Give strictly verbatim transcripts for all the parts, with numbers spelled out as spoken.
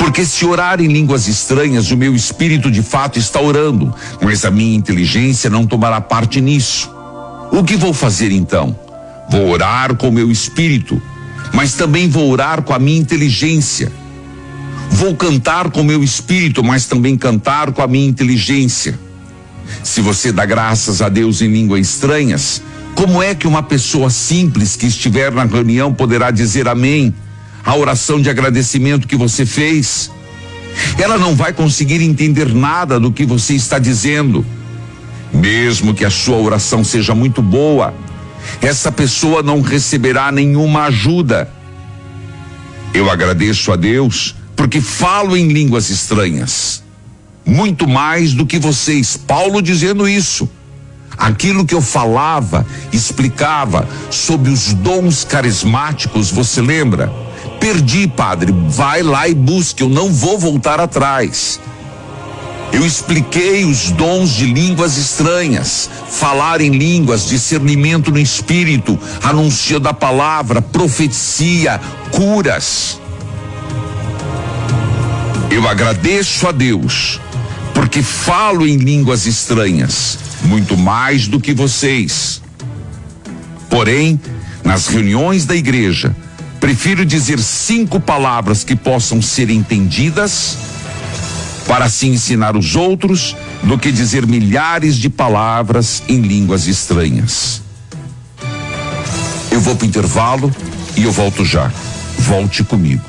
Porque se orar em línguas estranhas, o meu espírito de fato está orando, mas a minha inteligência não tomará parte nisso. O que vou fazer então? Vou orar com o meu espírito, mas também vou orar com a minha inteligência. Vou cantar com o meu espírito, mas também cantar com a minha inteligência. Se você dá graças a Deus em línguas estranhas, como é que uma pessoa simples que estiver na reunião poderá dizer amém à oração de agradecimento que você fez? Ela não vai conseguir entender nada do que você está dizendo. Mesmo que a sua oração seja muito boa, essa pessoa não receberá nenhuma ajuda. Eu agradeço a Deus porque falo em línguas estranhas. Muito mais do que vocês. Paulo dizendo isso. Aquilo que eu falava, explicava sobre os dons carismáticos, você lembra? Perdi, padre, vai lá e busque, eu não vou voltar atrás. Eu expliquei os dons de línguas estranhas, falar em línguas, discernimento no espírito, anúncio da palavra, profecia, curas. Eu agradeço a Deus, porque falo em línguas estranhas, muito mais do que vocês. Porém, nas reuniões da igreja, prefiro dizer cinco palavras que possam ser entendidas, para assim ensinar os outros, do que dizer milhares de palavras em línguas estranhas. Eu vou para o intervalo e eu volto já. Volte comigo.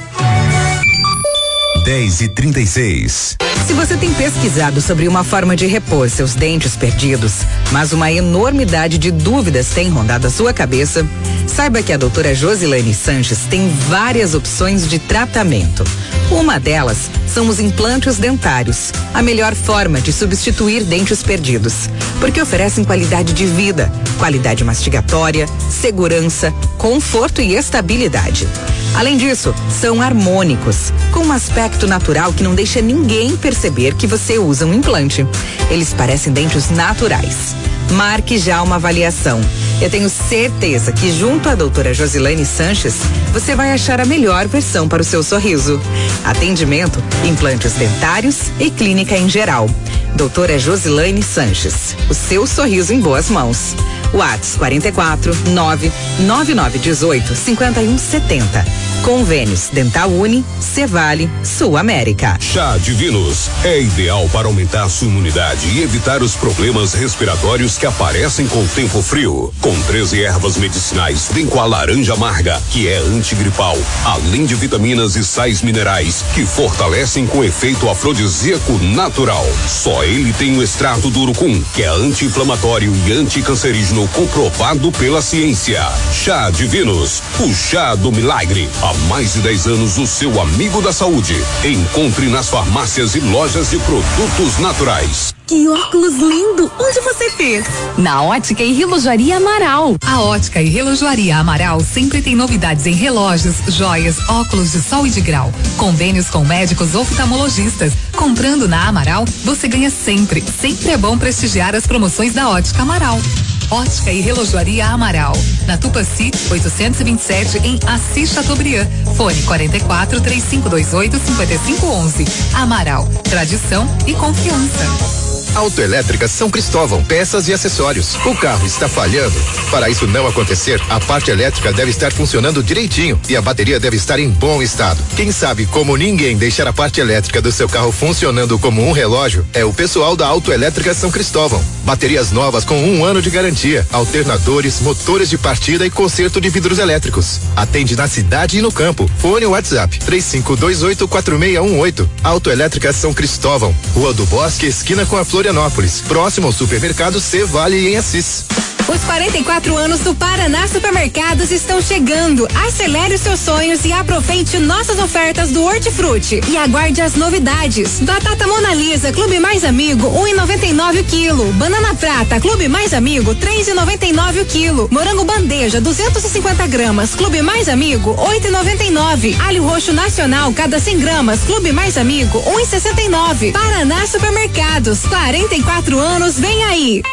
dez e trinta e seis. Se você tem pesquisado sobre uma forma de repor seus dentes perdidos, mas uma enormidade de dúvidas tem rondado a sua cabeça, saiba que a doutora Josilane Sanches tem várias opções de tratamento. Uma delas são os implantes dentários, a melhor forma de substituir dentes perdidos, porque oferecem qualidade de vida, qualidade mastigatória, segurança, conforto e estabilidade. Além disso, são harmônicos, com um aspecto natural que não deixa ninguém perceber que você usa um implante. Eles parecem dentes naturais. Marque já uma avaliação. Eu tenho certeza que junto à doutora Josilane Sanches, você vai achar a melhor versão para o seu sorriso. Atendimento, implantes dentários e clínica em geral. Doutora Josilane Sanches, o seu sorriso em boas mãos. WhatsApp quarenta e quatro, nove nove nove dezoito, cinquenta e um setenta. Convênios Dental Uni, Cevale, Sul América. Chá Divinos é ideal para aumentar sua imunidade e evitar os problemas respiratórios que aparecem com o tempo frio. Com treze ervas medicinais, vem com a laranja amarga, que é antigripal, além de vitaminas e sais minerais que fortalecem com efeito afrodisíaco natural. Só ele tem o extrato do urucum, que é anti-inflamatório e anticancerígeno comprovado pela ciência. Chá Divinos, o chá do milagre. Há mais de dez anos, o seu amigo da saúde. Encontre nas farmácias e lojas de produtos naturais. Que óculos lindo! Onde você fez? Na Ótica e Relojoaria Amaral. A Ótica e Relojoaria Amaral sempre tem novidades em relógios, joias, óculos de sol e de grau. Convênios com médicos oftalmologistas. Comprando na Amaral, você ganha sempre. Sempre é bom prestigiar as promoções da Ótica Amaral. Ótica e Relojoaria Amaral. Na Tupaci, oitocentos e vinte e sete, em Assis Chateaubriand. Fone quarenta e quatro, três cinco dois oito, cinquenta e cinco onze. Amaral, tradição e confiança. Autoelétrica São Cristóvão, peças e acessórios. O carro está falhando? Para isso não acontecer, a parte elétrica deve estar funcionando direitinho e a bateria deve estar em bom estado. Quem sabe como ninguém deixar a parte elétrica do seu carro funcionando como um relógio é o pessoal da Autoelétrica São Cristóvão. Baterias novas com um ano de garantia, alternadores, motores de partida e conserto de vidros elétricos. Atende na cidade e no campo. Fone WhatsApp três cinco dois oito, quatro seis um oito. Autoelétrica São Cristóvão, Rua do Bosque, esquina com a Florianópolis, próximo ao supermercado Cevale em Assis. Os quarenta e quatro anos do Paraná Supermercados estão chegando. Acelere os seus sonhos e aproveite nossas ofertas do Hortifruti. E aguarde as novidades. Batata Mona Lisa, Clube Mais Amigo, um e noventa e nove o quilo. Banana Prata, Clube Mais Amigo, três e noventa e nove o quilo. Morango Bandeja, duzentos e cinquenta gramas, Clube Mais Amigo, oito e noventa e nove. Alho Roxo Nacional, cada cem gramas, Clube Mais Amigo, um e sessenta e nove. Paraná Supermercados, quarenta e quatro anos, vem aí.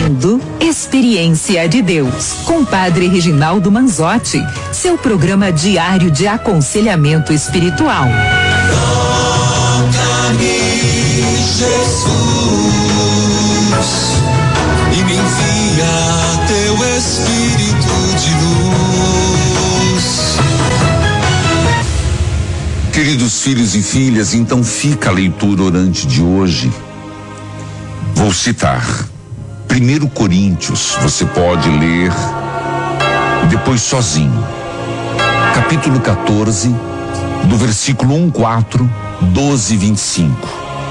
ouvindo Experiência de Deus, com Padre Reginaldo Manzotti, seu programa diário de aconselhamento espiritual. Toca-me, Jesus, e me envia teu Espírito de luz. Queridos filhos e filhas, então fica a leitura orante de hoje. Vou citar primeiro Coríntios, você pode ler depois sozinho. Capítulo quatorze, do versículo um, quatro, doze, vinte e cinco.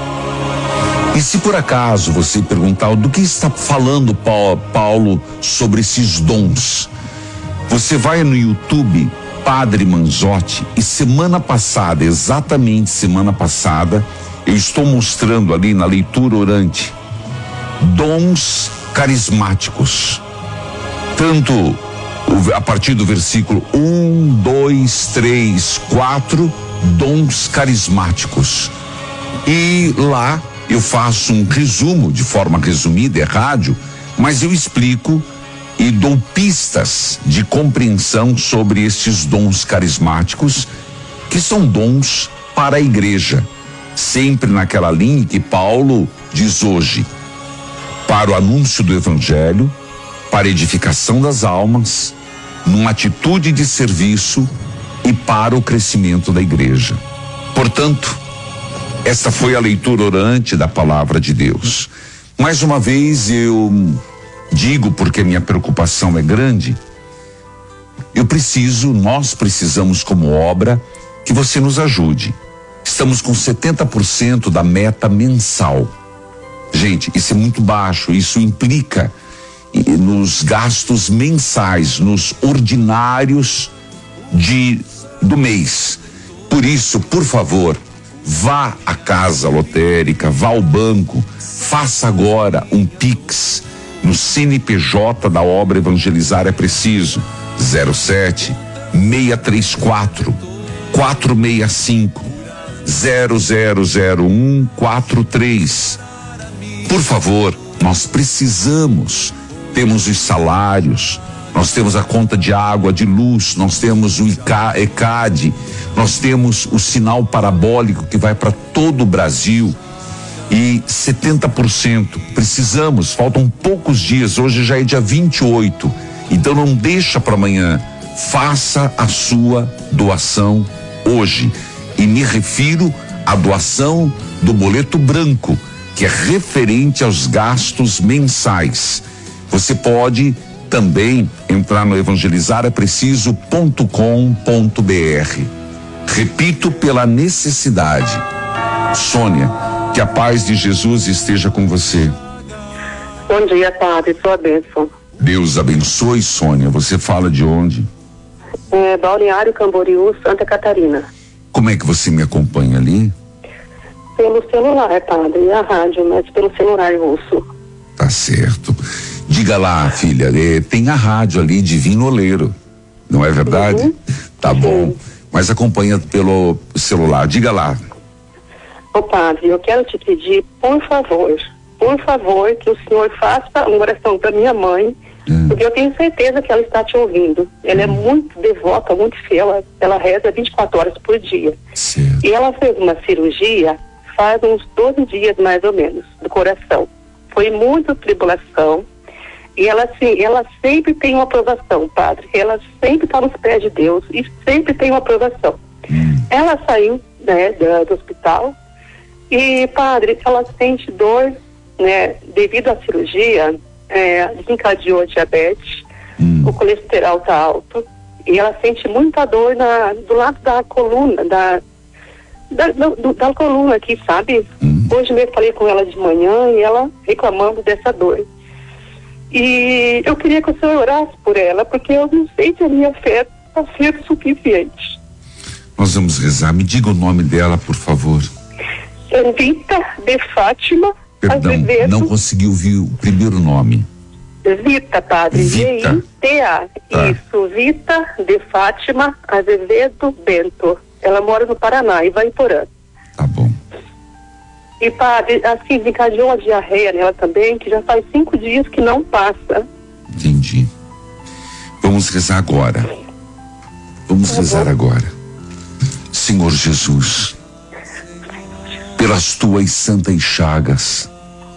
E se por acaso você perguntar do que está falando Paulo sobre esses dons, você vai no YouTube Padre Manzotti, e semana passada, exatamente semana passada, eu estou mostrando ali na leitura orante dons carismáticos, tanto a partir do versículo um, dois, três, quatro, dons carismáticos. E lá eu faço um resumo, de forma resumida, é rádio, mas eu explico e dou pistas de compreensão sobre estes dons carismáticos, que são dons para a igreja, sempre naquela linha que Paulo diz hoje: para o anúncio do evangelho, para a edificação das almas, numa atitude de serviço e para o crescimento da igreja. Portanto, esta foi a leitura orante da palavra de Deus. Mais uma vez eu digo, porque minha preocupação é grande, eu preciso, nós precisamos como obra, que você nos ajude. Estamos com setenta por cento da meta mensal. Gente, isso é muito baixo, isso implica nos gastos mensais, nos ordinários de, do mês. Por isso, por favor, vá à casa lotérica, vá ao banco, faça agora um Pix no C N P J da obra Evangelizar é Preciso, zero sete, seis três quatro, quatro seis cinco, zero zero zero um quatro três. Por favor, nós precisamos, temos os salários, nós temos a conta de água, de luz, nós temos o E C A D, nós temos o sinal parabólico que vai para todo o Brasil, e setenta por cento precisamos, faltam poucos dias, hoje já é dia vinte e oito, então não deixa para amanhã, faça a sua doação hoje, e me refiro à doação do boleto branco, que é referente aos gastos mensais. Você pode também entrar no evangelizar é preciso ponto com ponto b r. Repito, pela necessidade. Sônia, que a paz de Jesus esteja com você. Bom dia, Padre, sua bênção. Deus abençoe, Sônia. Você fala de onde? É, Balneário Camboriú, Santa Catarina. Como é que você me acompanha ali? Pelo celular, Padre, e a rádio, mas pelo celular eu ouço. Tá certo. Diga lá, filha, eh, tem a rádio ali, Divino Oleiro, não é verdade? Uhum. Tá Sim. bom. Mas acompanha pelo celular. Diga lá. Ô Padre, eu quero te pedir, por favor, por favor, que o senhor faça uma oração para minha mãe, hum. porque eu tenho certeza que ela está te ouvindo. Ela hum. é muito devota, muito fiel, ela, ela reza vinte e quatro horas por dia. Certo. E ela fez uma cirurgia faz uns doze dias mais ou menos, do coração. Foi muita tribulação. E ela, assim, ela sempre tem uma aprovação, Padre. Ela sempre está nos pés de Deus e sempre tem uma aprovação. Hum. Ela saiu, né, do, do hospital e, Padre, ela sente dor, né, devido à cirurgia, é, desencadeou a diabetes, hum. o colesterol está alto e ela sente muita dor na, do lado da coluna, da, da, do, da coluna aqui, sabe? Hum. Hoje mesmo falei com ela de manhã e ela reclamando dessa dor. E eu queria que o senhor orasse por ela, porque eu não sei se a minha fé está sendo suficiente. Nós vamos rezar. Me diga o nome dela, por favor. É Vita de Fátima Perdão, Azevedo. Não consegui ouvir o primeiro nome. Vita, Padre. Vita. V I T A. Tá. Isso, Vita de Fátima Azevedo Bento. Ela mora no Paraná, em Ivaiporã. Tá bom. E padre, assim, desencadeou a diarreia nela também, que já faz cinco dias que não passa. Entendi. Vamos rezar agora. Vamos Tá rezar bom. agora. Senhor Jesus, pelas tuas santas chagas,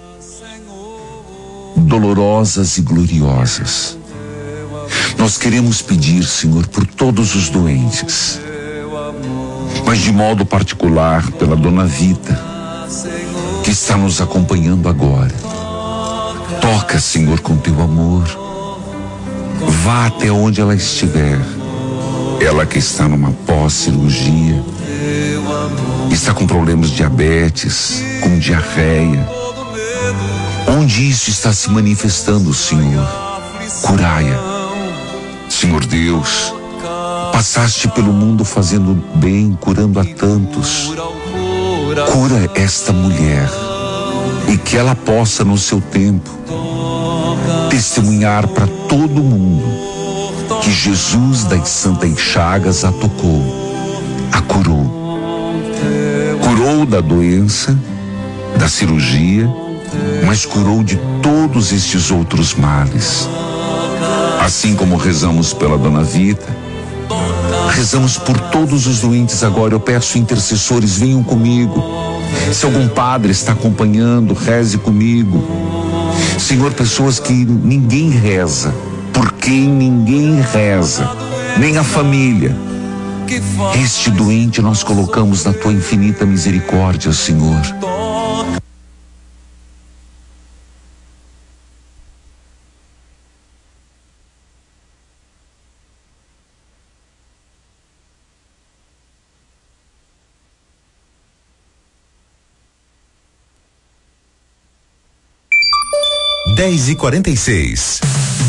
dolorosas e gloriosas, nós queremos pedir, Senhor, por todos os doentes, mas de modo particular pela Dona Vita, que está nos acompanhando agora. Toca, Senhor, com teu amor. Vá até onde ela estiver. Ela que está numa pós-cirurgia, está com problemas de diabetes, com diarreia. Onde isso está se manifestando, Senhor? Curai-a. Senhor Deus, passaste pelo mundo fazendo bem, curando a tantos. Cura esta mulher e que ela possa, no seu tempo, testemunhar para todo mundo que Jesus das santas chagas a tocou, a curou. Curou da doença, da cirurgia, mas curou de todos estes outros males. Assim como rezamos pela Dona Vita, rezamos por todos os doentes agora. Eu peço intercessores, venham comigo. Se algum padre está acompanhando, reze comigo. Senhor, pessoas que ninguém reza, por quem ninguém reza, nem a família. Este doente nós colocamos na tua infinita misericórdia, Senhor. dez e quarenta e seis.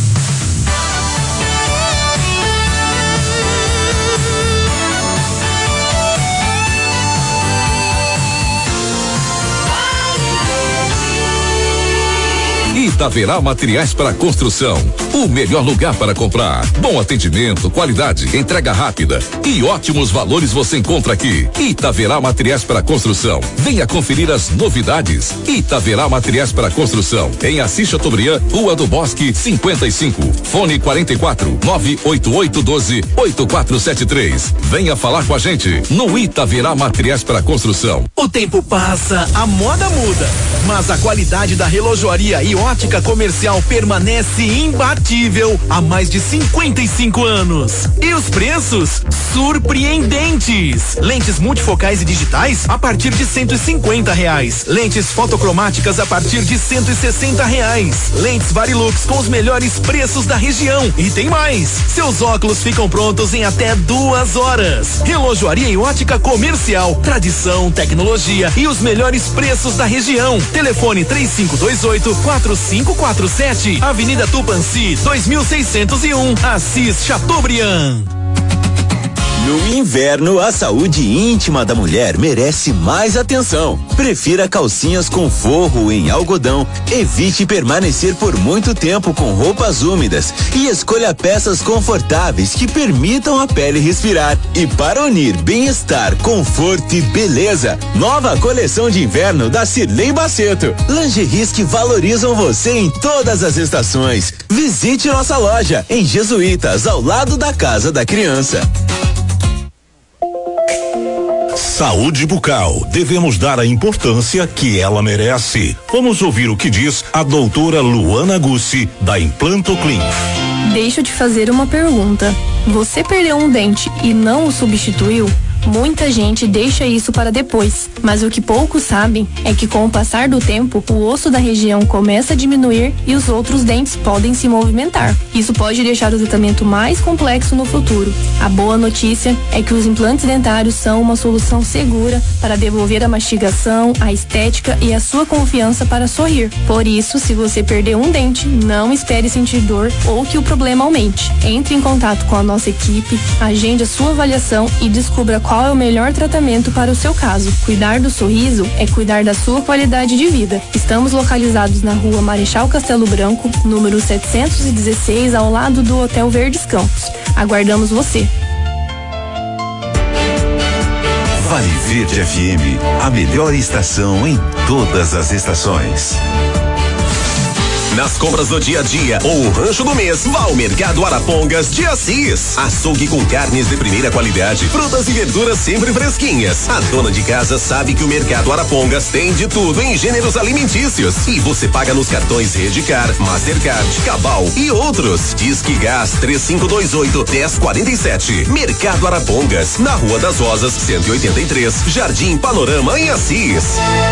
Itaverá Materiais para Construção, o melhor lugar para comprar. Bom atendimento, qualidade, entrega rápida e ótimos valores você encontra aqui. Itaverá Materiais para Construção. Venha conferir as novidades. Itaverá Materiais para Construção, em Assis Chateaubriand, Rua do Bosque, cinquenta e cinco. Fone quarenta e quatro, nove oito oito um dois, oito quatro sete três. Venha falar com a gente no Itaverá Materiais para Construção. O tempo passa, a moda muda, mas a qualidade da relojoaria e ótica comercial permanece imbatível há mais de cinquenta e cinco anos. E os preços? Surpreendentes! Lentes multifocais e digitais a partir de cento e cinquenta reais. Lentes fotocromáticas a partir de cento e sessenta reais. Lentes Varilux com os melhores preços da região. E tem mais! Seus óculos ficam prontos em até duas horas. Relojoaria e ótica comercial, tradição, tecnologia e os melhores preços da região. Telefone três cinco dois oito, quatro cinco quatro sete, Avenida Tupanci, dois mil seiscentos e um, Assis Chateaubriand. No inverno, a saúde íntima da mulher merece mais atenção. Prefira calcinhas com forro em algodão. Evite permanecer por muito tempo com roupas úmidas e escolha peças confortáveis que permitam a pele respirar. E para unir bem-estar, conforto e beleza, nova coleção de inverno da Cirlei Baceto. Lingeries que valorizam você em todas as estações. Visite nossa loja em Jesuítas, ao lado da Casa da Criança. Saúde bucal, devemos dar a importância que ela merece. Vamos ouvir o que diz a doutora Luana Gussi, da Implanto Clean. Deixa eu te fazer uma pergunta. Você perdeu um dente e não o substituiu? Muita gente deixa isso para depois, mas o que poucos sabem é que com o passar do tempo, o osso da região começa a diminuir e os outros dentes podem se movimentar. Isso pode deixar o tratamento mais complexo no futuro. A boa notícia é que os implantes dentários são uma solução segura para devolver a mastigação, a estética e a sua confiança para sorrir. Por isso, se você perder um dente, não espere sentir dor ou que o problema aumente. Entre em contato com a nossa equipe, agende a sua avaliação e descubra qual é o melhor tratamento para o seu caso. Cuidar do sorriso é cuidar da sua qualidade de vida. Estamos localizados na Rua Marechal Castelo Branco, número setecentos e dezesseis, ao lado do Hotel Verdes Campos. Aguardamos você. Vale Verde F M, a melhor estação em todas as estações. Nas compras do dia a dia ou o rancho do mês, vá ao Mercado Arapongas de Assis. Açougue com carnes de primeira qualidade, frutas e verduras sempre fresquinhas. A dona de casa sabe que o Mercado Arapongas tem de tudo em gêneros alimentícios. E você paga nos cartões Redcar, Mastercard, Cabal e outros. Disque Gás três cinco dois oito, um zero quatro sete. Mercado Arapongas, na Rua das Rosas, cento e oitenta e três, Jardim Panorama, em Assis.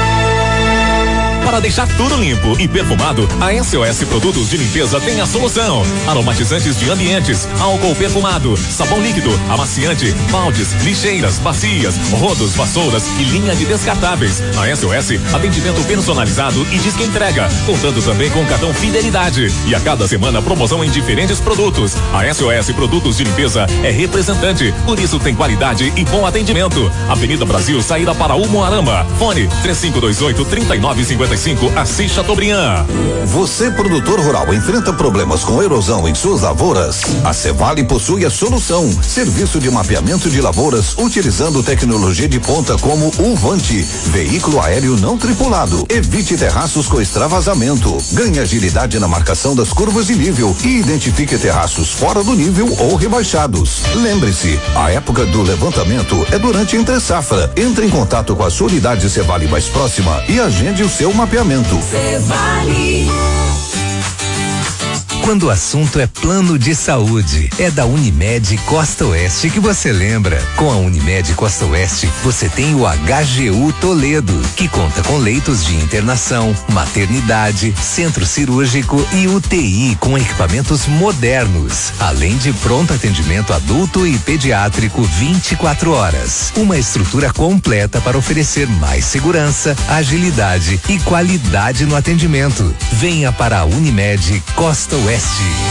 Para deixar tudo limpo e perfumado, a S O S Produtos de Limpeza tem a solução. Aromatizantes de ambientes, álcool perfumado, sabão líquido, amaciante, baldes, lixeiras, bacias, rodos, vassouras e linha de descartáveis. A S O S, atendimento personalizado e disque entrega, contando também com cartão Fidelidade. E a cada semana promoção em diferentes produtos. A S O S Produtos de Limpeza é representante, por isso tem qualidade e bom atendimento. Avenida Brasil, saída para Umuarama. Fone três cinco dois oito, três nove cinco cinco, Assis Chateaubriand. Você, produtor rural, enfrenta problemas com erosão em suas lavouras? A Cevale possui a solução. Serviço de mapeamento de lavouras utilizando tecnologia de ponta como o Vante, veículo aéreo não tripulado. Evite terraços com extravasamento. Ganhe agilidade na marcação das curvas de nível e identifique terraços fora do nível ou rebaixados. Lembre-se, a época do levantamento é durante a entre safra. Entre em contato com a sua unidade Cevale mais próxima e agende o seu mapeamento. Cevale. Quando o assunto é plano de saúde, é da Unimed Costa Oeste que você lembra. Com a Unimed Costa Oeste, você tem o H G U Toledo, que conta com leitos de internação, maternidade, centro cirúrgico e U T I com equipamentos modernos, além de pronto atendimento adulto e pediátrico vinte e quatro horas. Uma estrutura completa para oferecer mais segurança, agilidade e qualidade no atendimento. Venha para a Unimed Costa Oeste.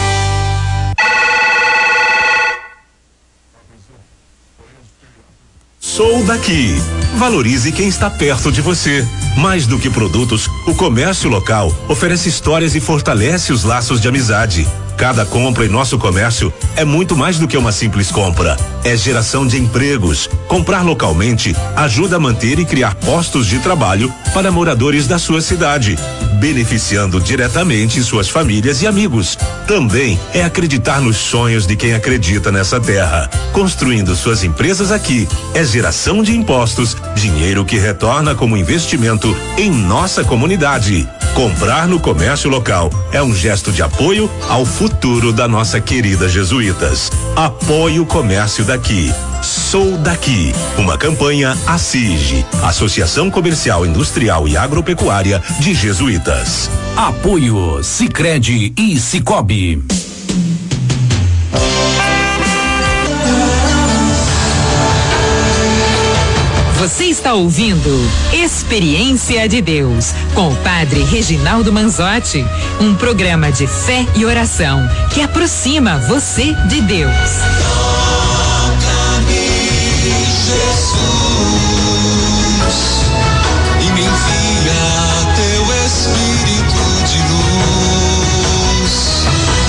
Sou daqui. Valorize quem está perto de você. Mais do que produtos, o comércio local oferece histórias e fortalece os laços de amizade. Cada compra em nosso comércio é muito mais do que uma simples compra. É geração de empregos. Comprar localmente ajuda a manter e criar postos de trabalho para moradores da sua cidade, beneficiando diretamente suas famílias e amigos. Também é acreditar nos sonhos de quem acredita nessa terra. Construindo suas empresas aqui é geração de impostos, dinheiro que retorna como investimento em nossa comunidade. Comprar no comércio local é um gesto de apoio ao futuro da nossa querida Jesuítas. Apoie o comércio daqui. Sou daqui. Uma campanha ACIG, Associação Comercial, Industrial e Agropecuária de Jesuítas. Apoio Sicredi e Cicobi. Você está ouvindo Experiência de Deus com o Padre Reginaldo Manzotti, um programa de fé e oração que aproxima você de Deus. Toca-me, Jesus, e me envia teu Espírito de luz.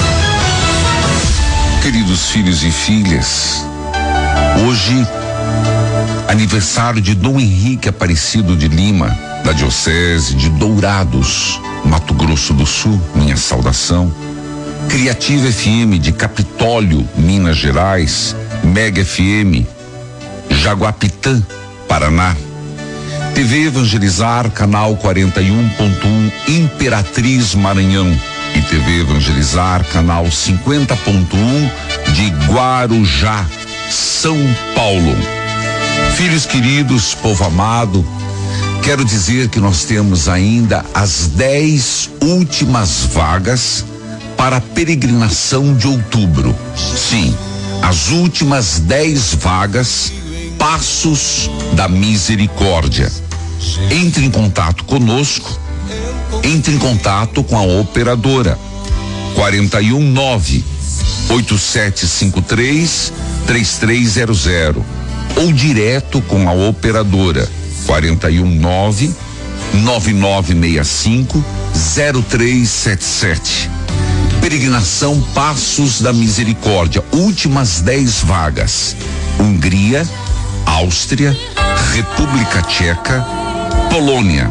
Queridos filhos e filhas, hoje aniversário de Dom Henrique Aparecido de Lima, da Diocese de Dourados, Mato Grosso do Sul, minha saudação. Criativa F M de Capitólio, Minas Gerais, Mega F M, Jaguapitã, Paraná. T V Evangelizar, canal quarenta e um ponto um, Imperatriz Maranhão. E T V Evangelizar, canal cinquenta ponto um, de Guarujá, São Paulo. Filhos queridos, povo amado, quero dizer que nós temos ainda as dez últimas vagas para a peregrinação de outubro. Sim, as últimas dez vagas, Passos da Misericórdia. Entre em contato conosco, entre em contato com a operadora quarenta e um nove, oito sete cinco três, três três zero zero ou direto com a operadora quarenta e um nove, nove nove seis cinco, zero três sete sete. Peregrinação Passos da Misericórdia, últimas dez vagas. Hungria, Áustria, República Tcheca, Polônia.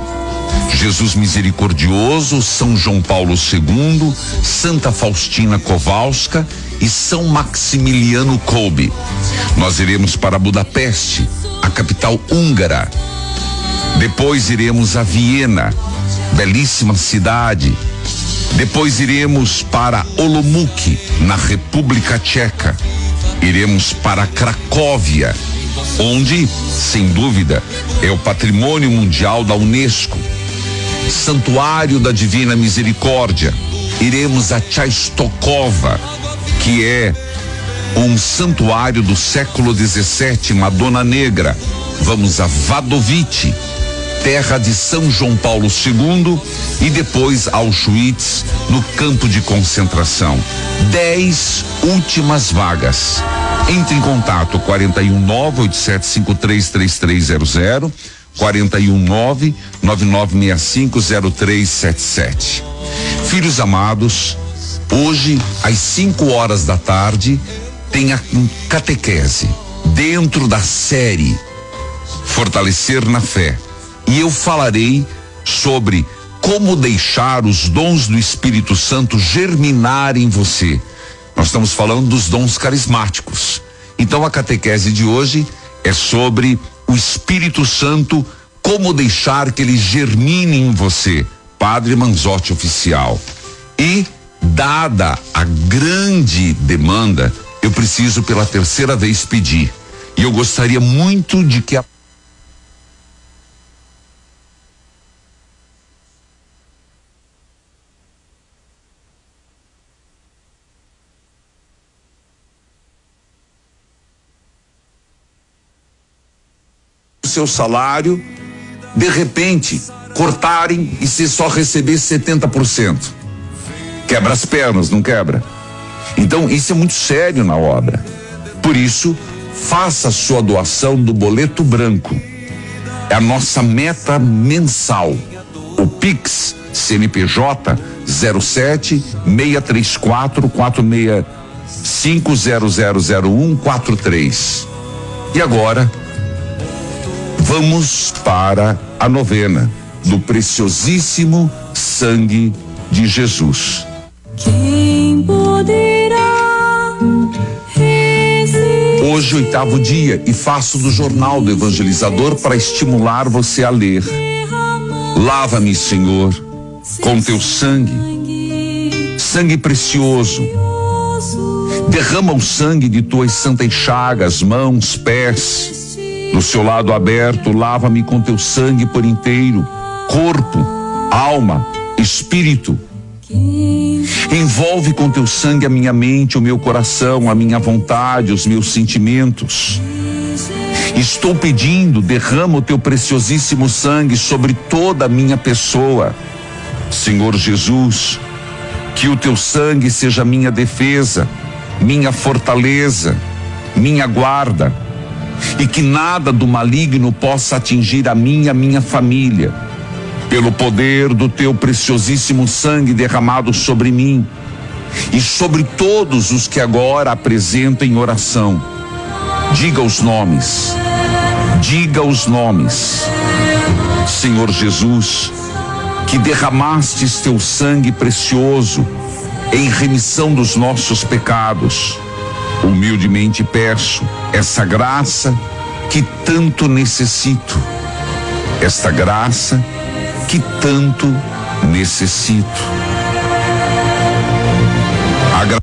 Jesus Misericordioso, São João Paulo segundo, Santa Faustina Kowalska e São Maximiliano Kolbe. Nós iremos para Budapeste, a capital húngara. Depois iremos a Viena, belíssima cidade. Depois iremos para Olomouc, na República Tcheca. Iremos para Cracóvia, onde, sem dúvida, é o Patrimônio Mundial da Unesco. Santuário da Divina Misericórdia. Iremos a Częstochowa, que é um santuário do século dezessete, Madonna Negra. Vamos a Wadowice, terra de São João Paulo segundo, e depois Auschwitz, no campo de concentração. Dez últimas vagas. Entre em contato quarenta e um nove oito sete cinco três três três zero zero, quarenta e um nove nove nove seis cinco zero três sete sete. Filhos amados, hoje às cinco horas da tarde tem a catequese dentro da série Fortalecer na Fé. E eu falarei sobre como deixar os dons do Espírito Santo germinar em você. Nós estamos falando dos dons carismáticos. Então a catequese de hoje é sobre o Espírito Santo, como deixar que ele germine em você. Padre Manzotti Oficial. E, dada a grande demanda, eu preciso pela terceira vez pedir. E eu gostaria muito de que a seu salário, de repente, cortarem e se só receber setenta por cento. Quebra as pernas, não quebra? Então, isso é muito sério na obra. Por isso, faça a sua doação do boleto branco. É a nossa meta mensal. O Pix C N P J zero sete seis três quatro quatro seis cinco zero zero zero um quatro três. E agora, vamos para a novena do preciosíssimo sangue de Jesus. Quem poderá resistir? Hoje, oitavo dia, e faço do Jornal do Evangelizador para estimular você a ler. Lava-me, Senhor, com teu sangue, sangue precioso. Derrama o sangue de tuas santas chagas, mãos, pés. Do seu lado aberto, lava-me com teu sangue por inteiro, corpo, alma, espírito. Envolve com teu sangue a minha mente, o meu coração, a minha vontade, os meus sentimentos. Estou pedindo, derrama o teu preciosíssimo sangue sobre toda a minha pessoa. Senhor Jesus, que o teu sangue seja minha defesa, minha fortaleza, minha guarda, e que nada do maligno possa atingir a mim e a minha família, pelo poder do teu preciosíssimo sangue derramado sobre mim e sobre todos os que agora apresentam em oração. Diga os nomes, diga os nomes. Senhor Jesus, que derramastes teu sangue precioso em remissão dos nossos pecados, humildemente peço essa graça que tanto necessito, esta graça que tanto necessito. Agra-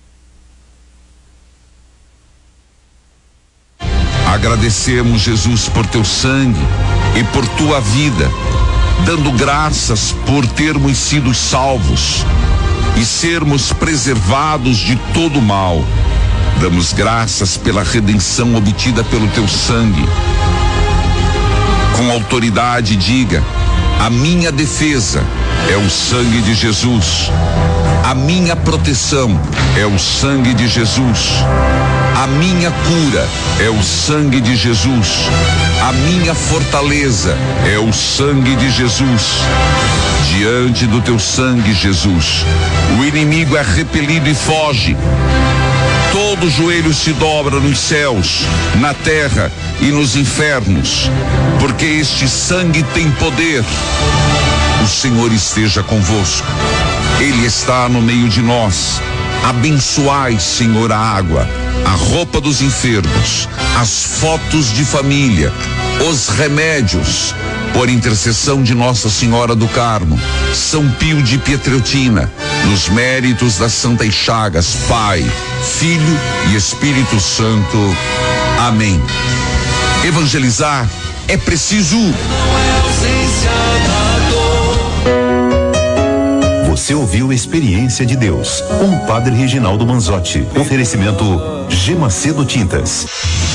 Agradecemos, Jesus, por teu sangue e por tua vida, dando graças por termos sido salvos e sermos preservados de todo mal. Damos graças pela redenção obtida pelo teu sangue. Com autoridade diga: a minha defesa é o sangue de Jesus. A minha proteção é o sangue de Jesus. A minha cura é o sangue de Jesus. A minha fortaleza é o sangue de Jesus. Diante do teu sangue, Jesus, o inimigo é repelido e foge. Todo todo joelho se dobra nos céus, na terra e nos infernos, porque este sangue tem poder. O Senhor esteja convosco. Ele está no meio de nós. Abençoai, Senhor, a água, a roupa dos enfermos, as fotos de família, os remédios, por intercessão de Nossa Senhora do Carmo, São Pio de Pietreutina, nos méritos das Santas Chagas, Pai, Filho e Espírito Santo. Amém. Evangelizar é preciso. Você ouviu Experiência de Deus com o Padre Reginaldo Manzotti. Oferecimento G Macedo Tintas.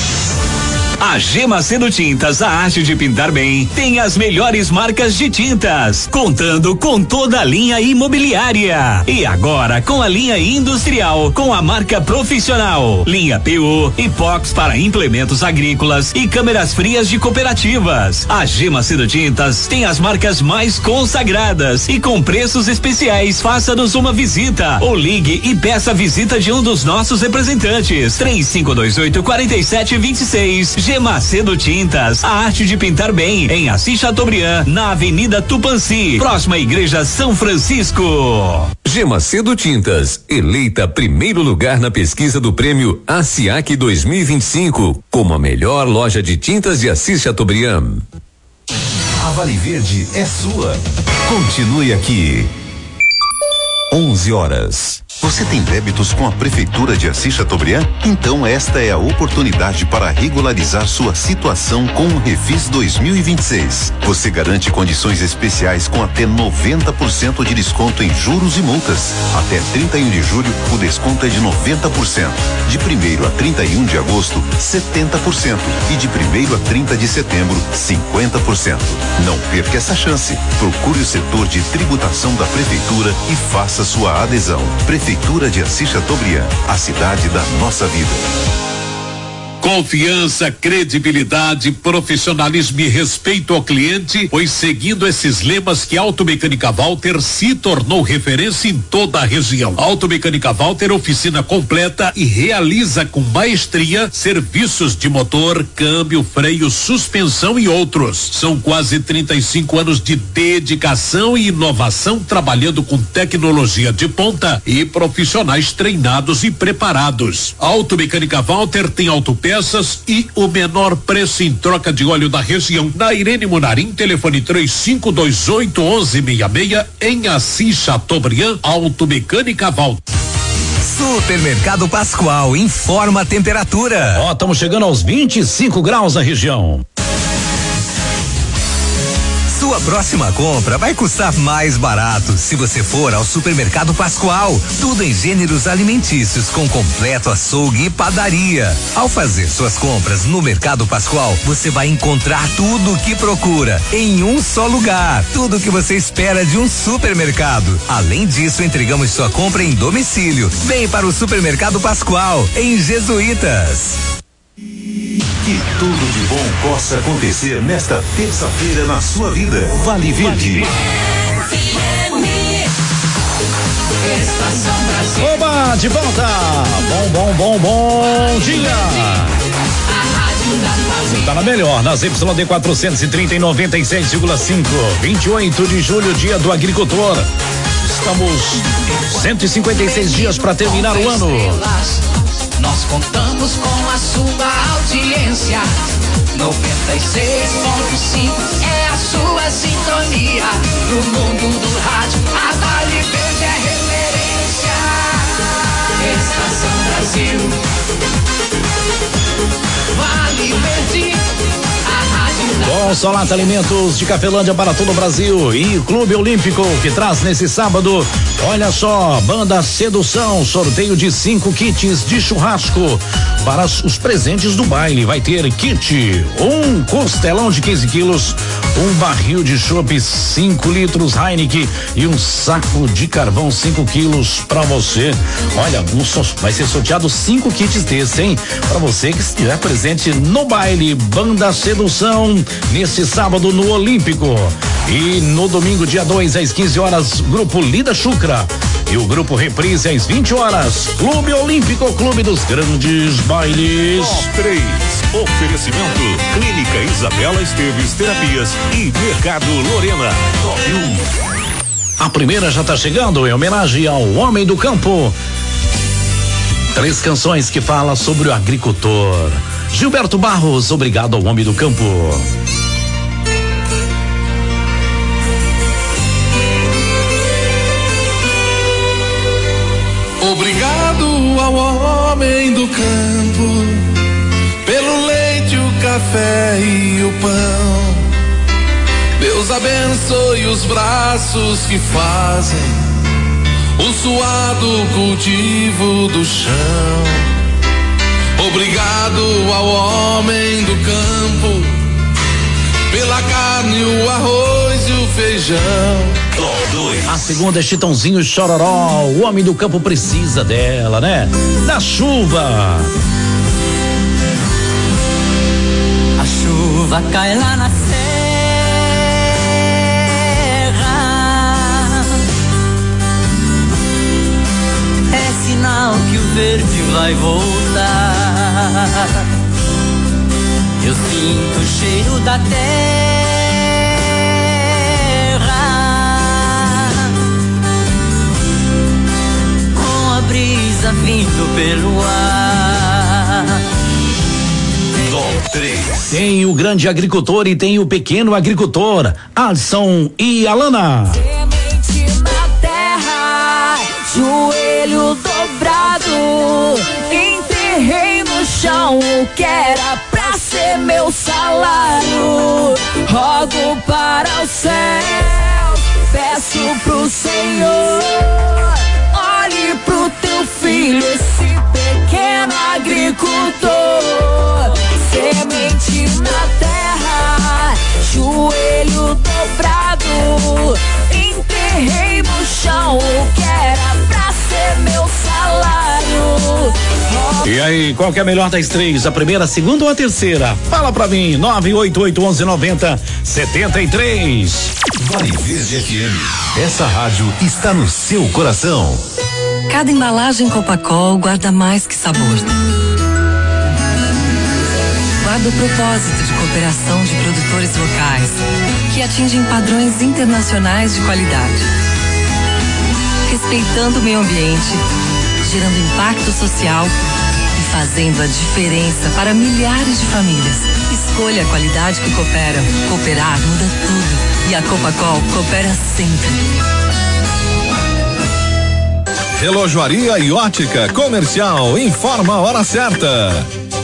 A G Macedo Tintas, a arte de pintar bem, tem as melhores marcas de tintas, contando com toda a linha imobiliária. E agora com a linha industrial, com a marca profissional, linha P U, epóxi para implementos agrícolas e câmeras frias de cooperativas. A G Macedo Tintas tem as marcas mais consagradas e com preços especiais. Faça-nos uma visita ou ligue e peça a visita de um dos nossos representantes. três cinco dois oito, quatro sete dois seis. G Macedo Tintas, a arte de pintar bem, em Assis Chateaubriand, na Avenida Tupanci, próxima à Igreja São Francisco. G Macedo Tintas, eleita primeiro lugar na pesquisa do prêmio ASIAC dois mil e vinte e cinco, como a melhor loja de tintas de Assis Chateaubriand. A Vale Verde é sua. Continue aqui. onze horas. Você tem débitos com a Prefeitura de Assis Chateaubriand? Então esta é a oportunidade para regularizar sua situação com o Refis dois mil e vinte e seis. Você garante condições especiais com até noventa por cento de desconto em juros e multas. Até trinta e um de julho, o desconto é de noventa por cento. De primeiro a trinta e um de agosto, setenta por cento. E de primeiro a trinta de setembro, cinquenta por cento. Não perca essa chance. Procure o setor de tributação da Prefeitura e faça sua adesão. Prefeitura de Assis Chateaubriand, a cidade da nossa vida. Confiança, credibilidade, profissionalismo e respeito ao cliente, pois seguindo esses lemas que a Automecânica Walter se tornou referência em toda a região. Automecânica Walter, oficina completa e realiza com maestria serviços de motor, câmbio, freio, suspensão e outros. São quase trinta e cinco anos de dedicação e inovação, trabalhando com tecnologia de ponta e profissionais treinados e preparados. Automecânica Walter tem autopeças e o menor preço em troca de óleo da região. Na Irene Munarim, telefone três cinco dois oito, onze sessenta e seis, em Assis Chateaubriand, Automecânica Walter. Supermercado Pascoal informa a temperatura. Ó, estamos chegando aos vinte e cinco graus na região. Sua próxima compra vai custar mais barato se você for ao Supermercado Pascoal. Tudo em gêneros alimentícios com completo açougue e padaria. Ao fazer suas compras no Mercado Pascoal, você vai encontrar tudo o que procura em um só lugar. Tudo o que você espera de um supermercado. Além disso, entregamos sua compra em domicílio. Vem para o Supermercado Pascoal, em Jesuítas. Que tudo de bom possa acontecer nesta terça-feira na sua vida. Vale Verde. Oba, de volta! Bom, bom, bom, bom dia! Você tá na melhor, nas Y D quatrocentos e trinta e noventa e seis vírgula cinco. vinte e oito de julho, dia do agricultor. Estamos cento e cinquenta e seis dias para terminar o ano. Nós contamos com a sua audiência. noventa e seis ponto cinco é a sua sintonia. No mundo do rádio, a Vale Verde é referência. Estação Brasil. Vale Verde. Consolata Alimentos de Cafelândia para todo o Brasil e o Clube Olímpico que traz nesse sábado, olha só, Banda Sedução, sorteio de cinco kits de churrasco para os presentes do baile. Vai ter kit, um costelão de quinze quilos, Um barril de chopp cinco litros Heineken e um saco de carvão cinco quilos pra você. Olha, um so, vai ser sorteado cinco kits desse, hein? Pra você que estiver presente no baile Banda Sedução nesse sábado no Olímpico. E no domingo, dia dois, às quinze horas, grupo Lida Chucra. E o grupo Reprise às vinte horas. Clube Olímpico, Clube dos Grandes Bailes. Top três. Oferecimento Clínica Isabela Esteves Terapias e Mercado Lorena. Top um. A primeira já tá chegando em homenagem ao Homem do Campo. Três canções que falam sobre o agricultor. Gilberto Barros, obrigado ao Homem do Campo. Obrigado ao homem do campo, pelo leite, o café e o pão. Deus abençoe os braços que fazem o suado cultivo do chão. Obrigado ao homem do campo, pela carne, o arroz e o feijão. A segunda é Chitãozinho Chororó. O homem do campo precisa dela, né? Da chuva. A chuva cai lá na serra, é sinal que o verde vai voltar. Eu sinto o cheiro da terra, brisa vindo pelo ar. Top três. Tem o grande agricultor e tem o pequeno agricultor. Alisson e Alana. Semente na terra, joelho dobrado, enterrei no chão o que era pra ser meu salário. Rogo para os céus, peço pro Senhor, olhe pro teu filho, esse pequeno agricultor. Semente na terra, joelho dobrado, enterrei no chão o que era pra ser meu salário. E aí, qual que é a melhor das três? A primeira, a segunda ou a terceira? Fala pra mim, nove oito oito, onze, noventa, setenta e três. Vale Verde F M. Essa rádio está no seu coração. Cada embalagem Copacol guarda mais que sabor. Guarda o propósito de cooperação de produtores locais, que atingem padrões internacionais de qualidade. Respeitando o meio ambiente, gerando impacto social e fazendo a diferença para milhares de famílias. Escolha a qualidade que coopera. Cooperar muda tudo. E a Copacol coopera sempre. Relojoaria e ótica comercial, informa a hora certa.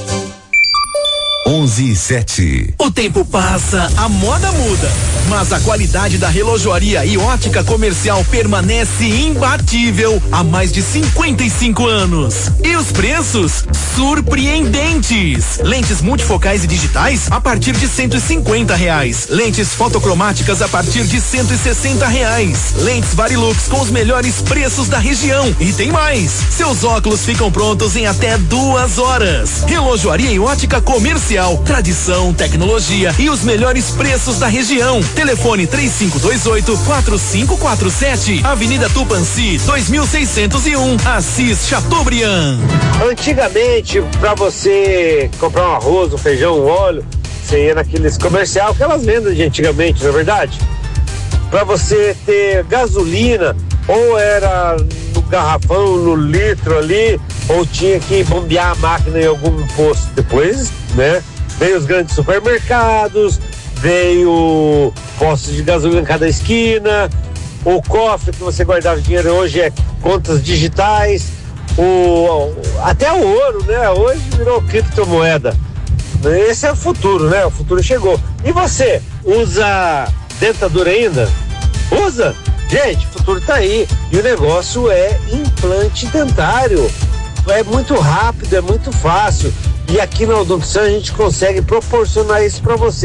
onze e sete. O tempo passa, a moda muda, mas a qualidade da relojoaria e ótica comercial permanece imbatível há mais de cinquenta e cinco anos. E os preços? Surpreendentes! Lentes multifocais e digitais a partir de cento e cinquenta reais. Lentes fotocromáticas a partir de cento e sessenta reais. Lentes Varilux com os melhores preços da região. E tem mais! Seus óculos ficam prontos em até duas horas. Relojoaria e ótica comercial. Tradição, tecnologia e os melhores preços da região. Telefone três cinco dois oito, quatro cinco quatro sete. Avenida Tupanci, dois mil seiscentos e um, Assis, Chateaubriand. Antigamente, para você comprar um arroz, um feijão, um óleo, você ia naqueles comercial, aquelas vendas de antigamente, não é verdade? Para você ter gasolina, ou era no garrafão, no litro ali, ou tinha que bombear a máquina em algum posto. Depois, né? Veio os grandes supermercados, veio postos de gasolina em cada esquina, o cofre que você guardava dinheiro hoje é contas digitais, o, até o ouro, né? Hoje virou criptomoeda. Esse é o futuro, né? O futuro chegou. E você, usa dentadura ainda? Usa? Gente, o futuro tá aí. E o negócio é implante dentário. É muito rápido, é muito fácil. E aqui na Odontosan a gente consegue proporcionar isso para você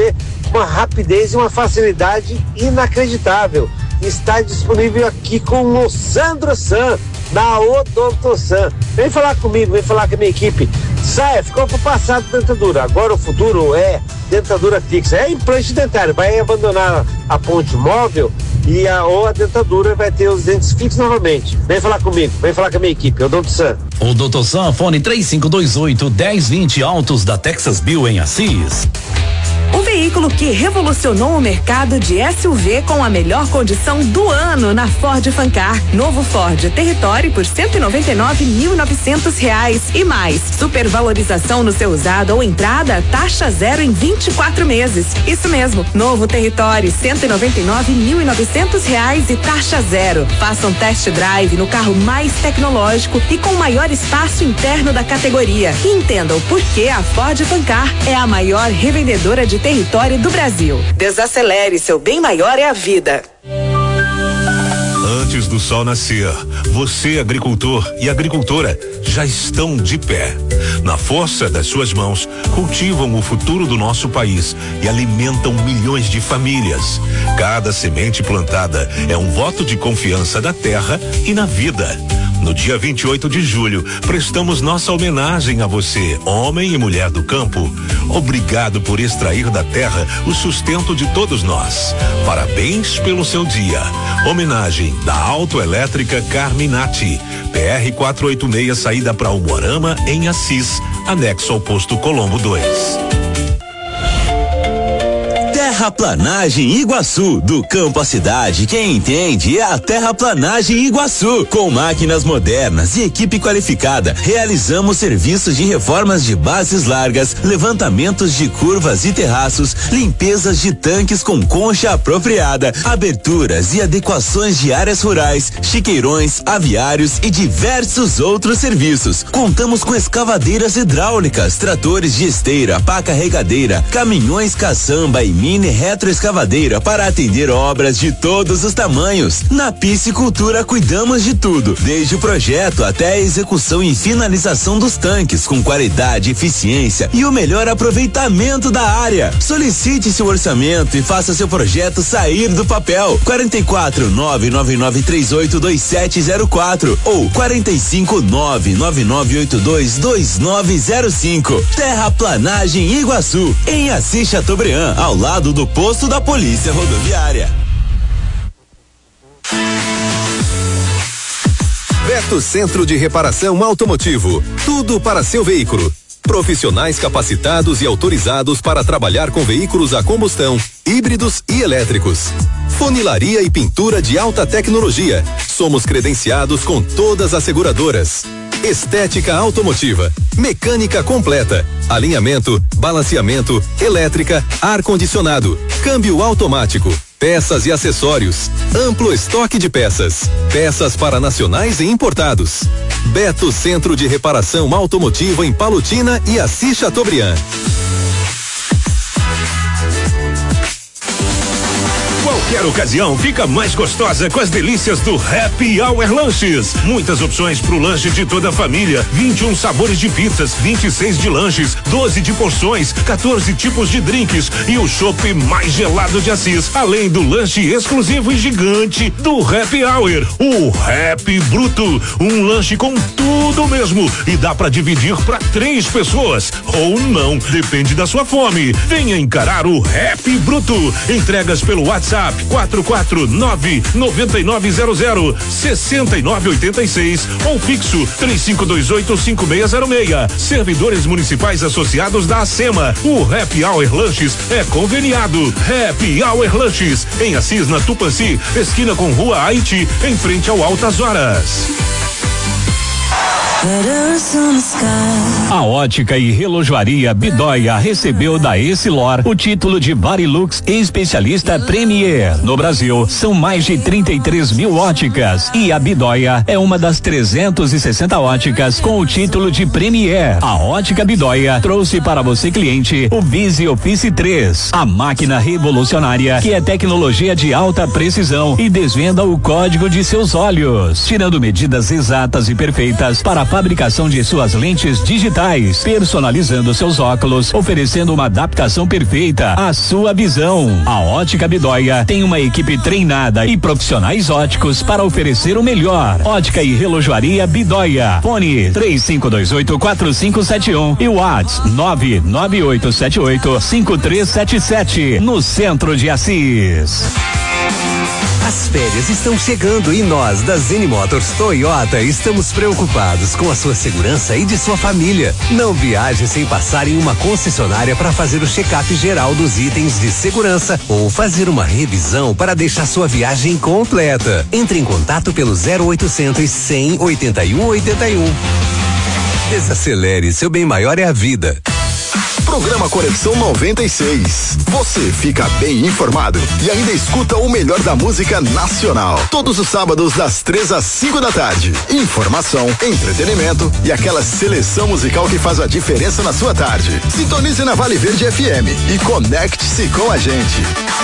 uma rapidez e uma facilidade inacreditável. Está disponível aqui com o Sandro San, da Odontosan. Vem falar comigo, vem falar com a minha equipe. Saia, ficou para o passado dentadura. Agora o futuro é dentadura fixa. É implante dentário. Vai abandonar a ponte móvel e a, ou a dentadura vai ter os dentes fixos novamente. Vem falar comigo, vem falar com a minha equipe. Odontosan. Odontosan, fone três cinco dois oito, um zero dois zero, Autos da Texas Bill em Assis. O veículo que revolucionou o mercado de S U V com a melhor condição do ano na Ford Fancar. Novo Ford Territory por cento e noventa e nove mil e novecentos reais e mais. Supervalorização no seu usado ou entrada, taxa zero em vinte e quatro meses. Isso mesmo, novo Territory cento e noventa e nove mil e novecentos reais e taxa zero. Faça um test drive no carro mais tecnológico e com maior espaço interno da categoria. E entenda o porquê a Ford Fancar é a maior revendedora de território do Brasil. Desacelere, seu bem maior é a vida. Antes do sol nascer, você, agricultor e agricultora, já estão de pé. Na força das suas mãos, cultivam o futuro do nosso país e alimentam milhões de famílias. Cada semente plantada é um voto de confiança da terra e na vida. No dia vinte e oito de julho, prestamos nossa homenagem a você, homem e mulher do campo. Obrigado por extrair da terra o sustento de todos nós. Parabéns pelo seu dia. Homenagem da Autoelétrica Carminati. P R quatrocentos e oitenta e seis, saída para Umuarama, em Assis, anexo ao posto Colombo dois. Terraplanagem Iguaçu, do campo à cidade, quem entende é a Terraplanagem Iguaçu. Com máquinas modernas e equipe qualificada, realizamos serviços de reformas de bases largas, levantamentos de curvas e terraços, limpezas de tanques com concha apropriada, aberturas e adequações de áreas rurais, chiqueirões, aviários e diversos outros serviços. Contamos com escavadeiras hidráulicas, tratores de esteira, pá carregadeira, caminhões caçamba e mini retroescavadeira para atender obras de todos os tamanhos. Na piscicultura cuidamos de tudo, desde o projeto até a execução e finalização dos tanques, com qualidade, eficiência e o melhor aproveitamento da área. Solicite seu orçamento e faça seu projeto sair do papel. quarenta e quatro, nove nove nove três oito dois sete zero quatro ou quarenta e cinco, nove nove nove oito dois dois nove zero cinco. Terraplanagem Iguaçu, em Assis Chateaubriand, ao lado do posto da Polícia Rodoviária. Beto Centro de Reparação Automotivo. Tudo para seu veículo. Profissionais capacitados e autorizados para trabalhar com veículos a combustão, híbridos e elétricos. Funilaria e pintura de alta tecnologia. Somos credenciados com todas as seguradoras. Estética automotiva, mecânica completa, alinhamento, balanceamento, elétrica, ar-condicionado, câmbio automático, peças e acessórios, amplo estoque de peças, peças para nacionais e importados. Beto Centro de Reparação Automotiva em Palotina e Assis Chateaubriand. Qualquer ocasião fica mais gostosa com as delícias do Happy Hour Lanches. Muitas opções pro lanche de toda a família. vinte e um sabores de pizzas, vinte e seis de lanches, doze de porções, quatorze tipos de drinks e o chopp mais gelado de Assis. Além do lanche exclusivo e gigante do Happy Hour, o Happy Bruto. Um lanche com tudo mesmo e dá pra dividir pra três pessoas ou não, depende da sua fome. Venha encarar o Happy Bruto. Entregas pelo WhatsApp quatro quatro nove nove nove zero zero seis nove oito seis ou fixo três cinco dois oito cinco seis zero seis. Servidores municipais associados da ACEMA. O Happy Hour Lanches é conveniado. Happy Hour Lanches em Assis, na Tupanci, esquina com Rua Haiti, em frente ao Altas Horas. A ótica e relojoaria Bidóia recebeu da Essilor o título de Varilux especialista Premier. No Brasil, são mais de trinta e três mil óticas e a Bidóia é uma das trezentas e sessenta óticas com o título de Premier. A ótica Bidóia trouxe para você, cliente, o Visi Office três, a máquina revolucionária que é tecnologia de alta precisão e desvenda o código de seus olhos, tirando medidas exatas e perfeitas para a fabricação de suas lentes digitais. digitais, personalizando seus óculos, oferecendo uma adaptação perfeita à sua visão. A Ótica Bidóia tem uma equipe treinada e profissionais óticos para oferecer o melhor. Ótica e Relojoaria Bidóia. Fone três cinco dois oito quatro cinco sete um e WhatsApp nove nove oito sete oito cinco três sete sete, no centro de Assis. As férias estão chegando e nós, da Zene Motors Toyota, estamos preocupados com a sua segurança e de sua família. Não viaje sem passar em uma concessionária para fazer o check-up geral dos itens de segurança ou fazer uma revisão para deixar sua viagem completa. Entre em contato pelo zero oitocentos, cem, oitenta e um, oitenta e um. Desacelere, seu bem maior é a vida. Programa Conexão noventa e seis. Você fica bem informado e ainda escuta o melhor da música nacional. Todos os sábados, das três às cinco da tarde. Informação, entretenimento e aquela seleção musical que faz a diferença na sua tarde. Sintonize na Vale Verde F M e conecte-se com a gente.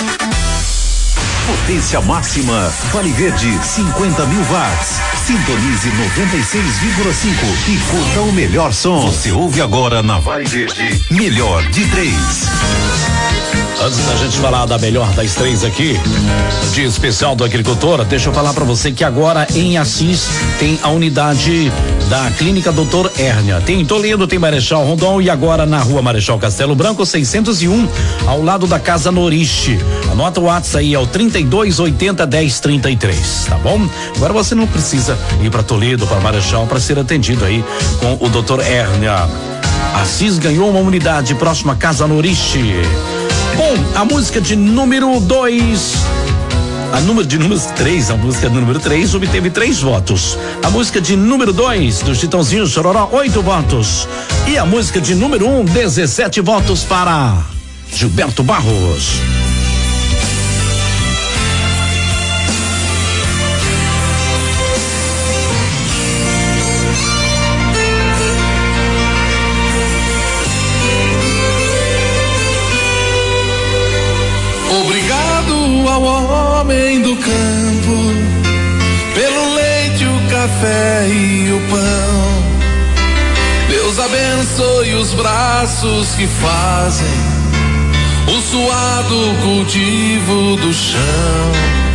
Potência máxima, Vale Verde, cinquenta mil watts. Sintonize noventa e seis vírgula cinco e curta o melhor som. Você ouve agora na Vale Verde, melhor de três. Antes da gente falar da melhor das três aqui, dia especial do agricultor, deixa eu falar pra você que agora em Assis tem a unidade da Clínica Doutor Hérnia. Tem em Toledo, tem Marechal Rondon e agora na Rua Marechal Castelo Branco seiscentos e um, ao lado da Casa Noriche. Anota o WhatsApp aí, é o trinta e dois oitenta dez trinta e três, tá bom? Agora você não precisa ir pra Toledo, pra Marechal, pra ser atendido aí com o Doutor Hérnia. Assis ganhou uma unidade próxima à Casa Noriche. Bom, a música de número dois, a número de número três, a música de número três obteve três votos. A música de número dois, do Chitãozinho Chororó, oito votos. E a música de número um, dezessete votos para Gilberto Barros. Obrigado ao homem do campo pelo leite, o café e o pão. Deus abençoe os braços que fazem o suado cultivo do chão.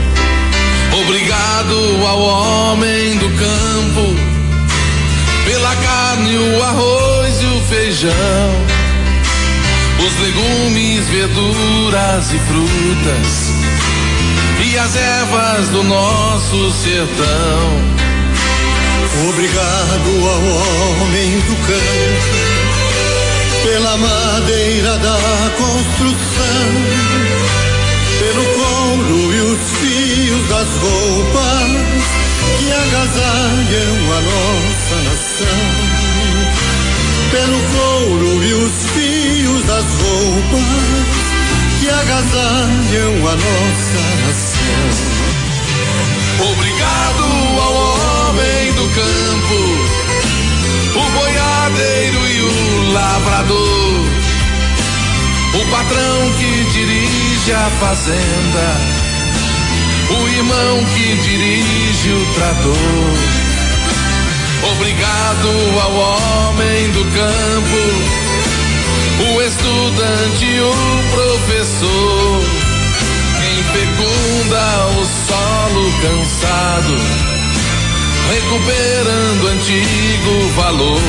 Obrigado ao homem do campo pela carne, o arroz e o feijão, os legumes, verduras e frutas e as ervas do nosso sertão. Obrigado ao homem do campo pela madeira da construção, pelo couro e os fios das roupas que agasalham a nossa nação. Pelo couro e os fios das roupas que agasalham a nossa nação. Obrigado ao homem do campo, o boiadeiro e o lavrador, o patrão que dirige a fazenda, o irmão que dirige o trator. Obrigado ao homem do campo, o estudante e o professor, quem fecunda o solo cansado, recuperando antigo valor.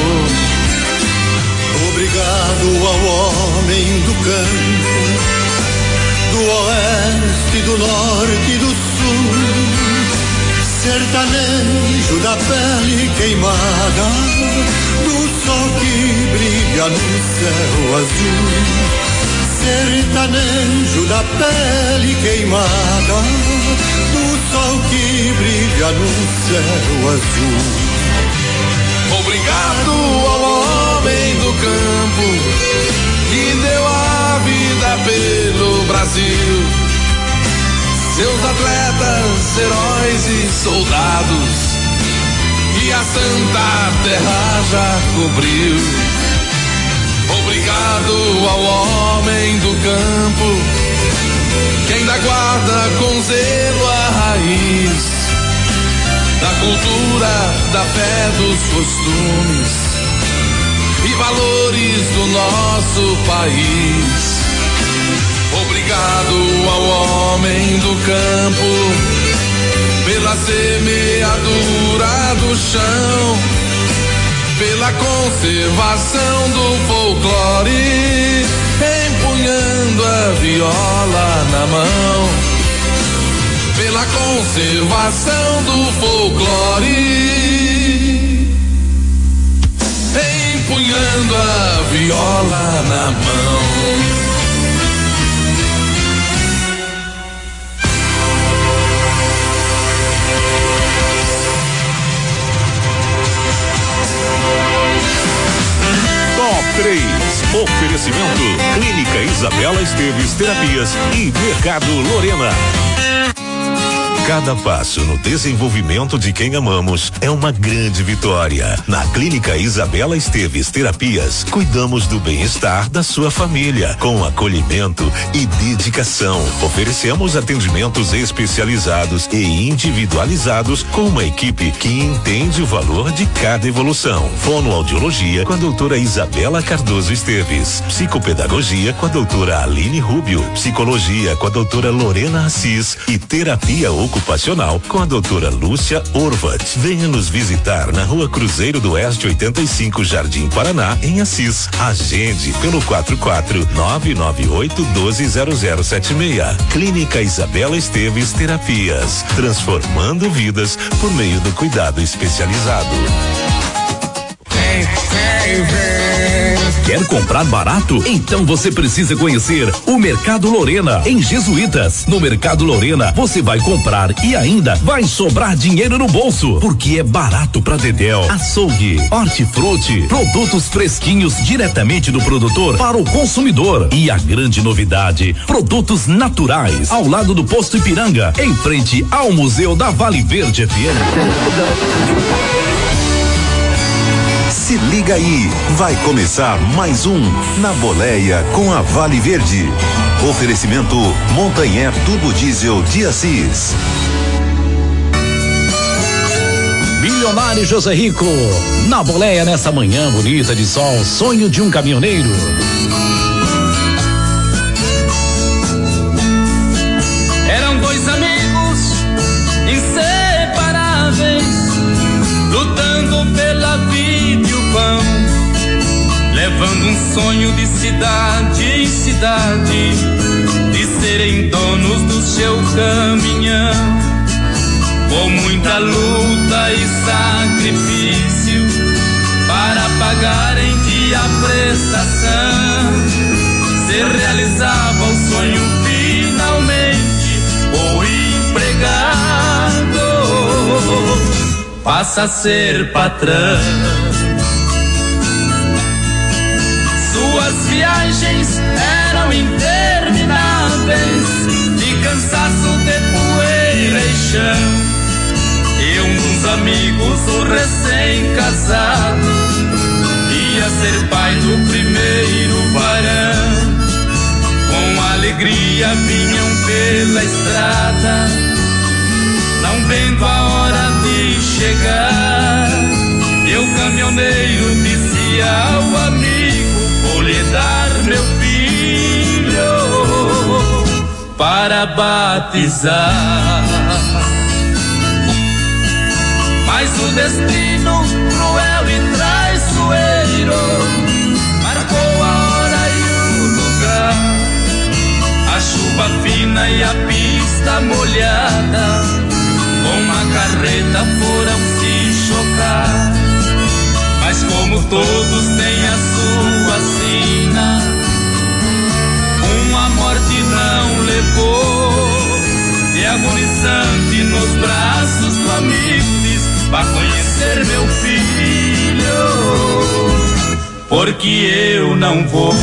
Obrigado ao homem do campo, do oeste, do norte e do sul, sertanejo da pele queimada, do sol que brilha no céu azul. Sertanejo da pele queimada, do sol que brilha no céu azul. Obrigado ao homem do campo que deu a vida pelo Brasil, seus atletas, heróis e soldados, e a santa terra já cobriu. Obrigado ao homem do campo que ainda guarda com zelo a raiz da cultura, da fé, dos costumes, e valoriza nosso país. Obrigado ao homem do campo pela semeadura do chão, pela conservação do folclore, empunhando a viola na mão, pela conservação do folclore, empunhando a viola na mão. três. Oferecimento Clínica Isabela Esteves Terapias e Mercado Lorena. Cada passo no desenvolvimento de quem amamos é uma grande vitória. Na Clínica Isabela Esteves Terapias, cuidamos do bem-estar da sua família, com acolhimento e dedicação. Oferecemos atendimentos especializados e individualizados com uma equipe que entende o valor de cada evolução. Fonoaudiologia com a doutora Isabela Cardoso Esteves. Psicopedagogia com a doutora Aline Rubio. Psicologia com a doutora Lorena Assis. E terapia ocupacional com a doutora Lúcia Orvat. Venha nos visitar na Rua Cruzeiro do Oeste oitenta e cinco, Jardim Paraná, em Assis. Agende pelo quatro quatro nove nove oito um dois zero zero sete seis. Clínica Isabela Esteves Terapias, transformando vidas por meio do cuidado especializado. Quer comprar barato? Então você precisa conhecer o Mercado Lorena, em Jesuítas. No Mercado Lorena, você vai comprar e ainda vai sobrar dinheiro no bolso, porque é barato pra dedéu. Açougue, hortifruti, produtos fresquinhos diretamente do produtor para o consumidor. E a grande novidade, produtos naturais, ao lado do Posto Ipiranga, em frente ao Museu da Vale Verde F M. Se liga aí, vai começar mais um Na Boleia com a Vale Verde. Oferecimento Montanher Turbo Diesel de Assis. Milionário José Rico, na boleia nessa manhã bonita de sol, sonho de um caminhoneiro. Eram dois amigos inseparáveis, lutando pela vida e o pão, levando um sonho de cidade em cidade, de serem donos do seu caminhão. Com muita luta e sacrifício para pagar em dia a prestação, se realizava o sonho finalmente. O empregado passa a ser patrão. Suas viagens eram intermináveis, de cansaço, de poeira e chão. E um dos amigos, o recém-casado, ia ser pai do primeiro varão. Com alegria vinham pela estrada, não vendo a hora de chegar. E o caminhoneiro disse ao amigo: vou lhe dar meu filho para batizar. Mas o destino cruel e traiçoeiro marcou a hora e o lugar. A chuva fina e a pista molhada, com a carreta foram se chocar. Mas como todos têm a sua sina, uma morte não levou. E agonizante nos braços do amigo diz: vá conhecer meu filho, porque eu não vou.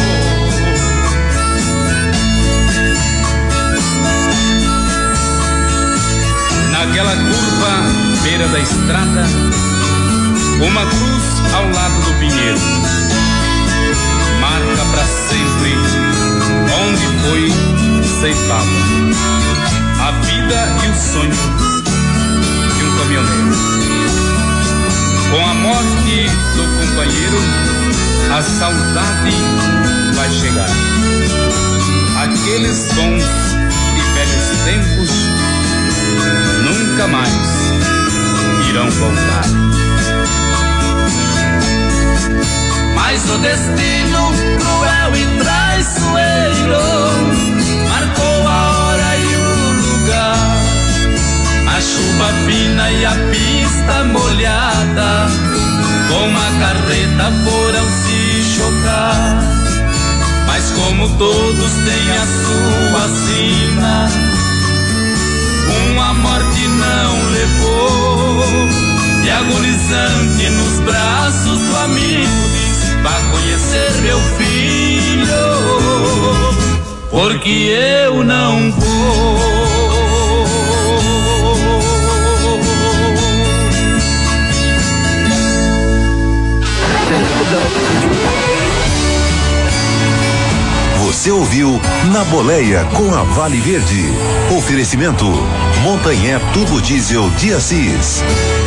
Naquela curva, beira da estrada, uma cruz ao lado do pinheiro, marca pra sempre onde foi ceifada a vida e o sonho de um caminhoneiro. Com a morte do companheiro, a a saudade vai chegar. Aqueles bons e velhos tempos nunca mais irão voltar. Mas o destino cruel e traiçoeiro marcou a hora e o lugar. A chuva fina e a pista molhada, com a carreta foram se chocar. Mas como todos têm a sua sina, uma morte não levou. E agonizante nos braços do amigo diz: vá conhecer meu filho, porque eu não vou. Você ouviu Na Boleia com a Vale Verde. Oferecimento Montanhé Turbo Diesel de Assis.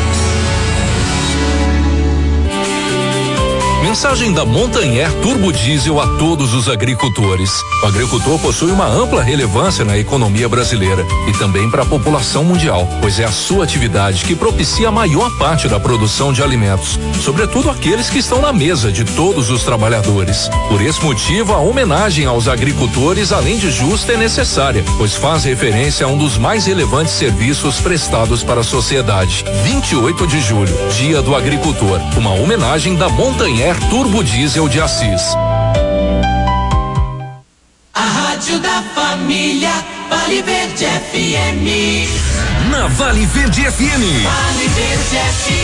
Mensagem da Montanhé Turbo Diesel a todos os agricultores. O agricultor possui uma ampla relevância na economia brasileira e também para a população mundial, pois é a sua atividade que propicia a maior parte da produção de alimentos, sobretudo aqueles que estão na mesa de todos os trabalhadores. Por esse motivo, a homenagem aos agricultores, além de justa, é necessária, pois faz referência a um dos mais relevantes serviços prestados para a sociedade. vinte e oito de julho, Dia do Agricultor, uma homenagem da Montanhé Turbo Diesel de Assis. A rádio da família, Vale Verde F M. Na Vale Verde F M. Vale Verde F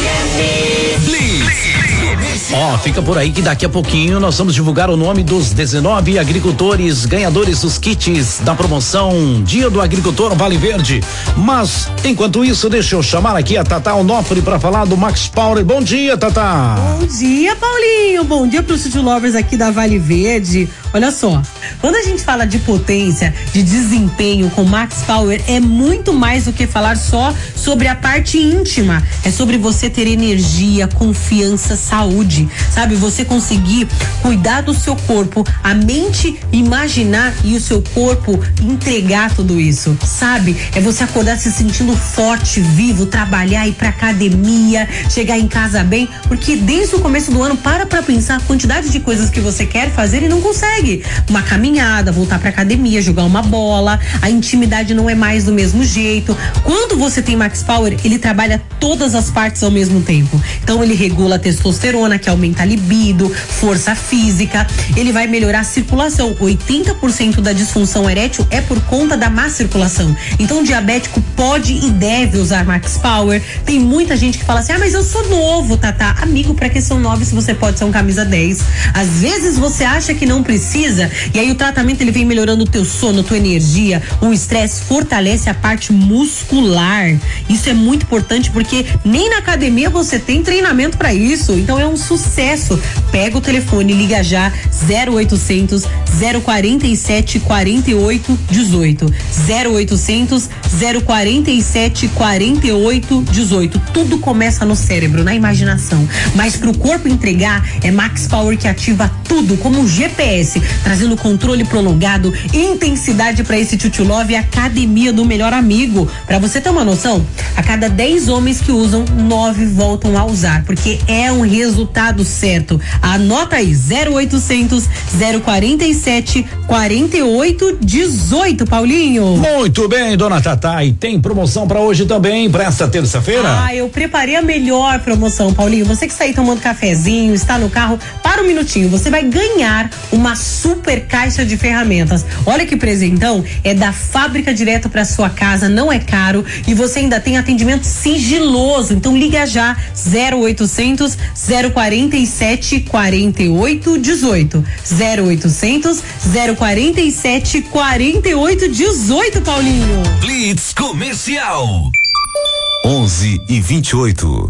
M. Blitz. Ó, oh, fica por aí que daqui a pouquinho nós vamos divulgar o nome dos dezenove agricultores ganhadores dos kits da promoção Dia do Agricultor Vale Verde. Mas, enquanto isso, deixa eu chamar aqui a Tatá Onofre para falar do Max Power. Bom dia, Tatá. Bom dia, Paulinho. Bom dia para os City Lovers aqui da Vale Verde. Olha só, quando a gente fala de potência, de desempenho com Max Power, é muito mais do que falar só sobre a parte íntima. É sobre você ter energia, confiança, saúde, sabe? Você conseguir cuidar do seu corpo, a mente imaginar e o seu corpo entregar tudo isso, sabe? É você acordar se sentindo forte, vivo, trabalhar, ir pra academia, chegar em casa bem, porque desde o começo do ano, para pra pensar a quantidade de coisas que você quer fazer e não consegue. Uma caminhada, voltar pra academia, jogar uma bola, a intimidade não é mais do mesmo jeito. Quando você tem Max Power, ele trabalha todas as partes ao mesmo tempo. Então ele regula a testosterona, que aumenta a libido, força física, ele vai melhorar a circulação. oitenta por cento da disfunção erétil é por conta da má circulação. Então o diabético pode e deve usar Max Power. Tem muita gente que fala assim: ah, mas eu sou novo, Tatá. Amigo, pra que são nove se você pode ser um camisa dez? Às vezes você acha que não precisa, e aí o tratamento ele vem melhorando o teu sono, tua energia, o estresse, fortalece a parte muscular. Isso é muito importante porque nem na academia você tem treinamento pra isso. Então é um sucesso. Pega o telefone, liga já zero oitocentos, zero quarenta e sete, quarenta e oito, dezoito. zero oitocentos, zero quarenta e sete, quarenta e oito, dezoito. Tudo começa no cérebro, na imaginação. Mas pro corpo entregar, é Max Power que ativa tudo, como um G P S, trazendo controle prolongado, intensidade para esse Tchutchu Love e academia do melhor amigo. Pra você ter uma noção, a cada dez homens que usam, nove voltam a usar, porque é um resultado certo. Anota aí, zero oitocentos, zero quarenta e sete, quarenta e oito, dezoito, Paulinho. Muito bem, dona Tatá, e tem promoção pra hoje também, pra esta terça-feira? Ah, eu preparei a melhor promoção, Paulinho. Você que está aí tomando cafezinho, está no carro, para um minutinho, você vai ganhar uma super caixa de ferramentas. Olha que presentão, é da fábrica direto pra sua casa, não é caro e você ainda tem atendimento sigiloso. Então liga já, zero oitocentos, zero quarenta e sete, quarenta e oito, dezoito. zero oitocentos, zero quarenta e sete, quarenta e oito, dezoito, Paulinho. Blitz Comercial. onze e vinte e oito.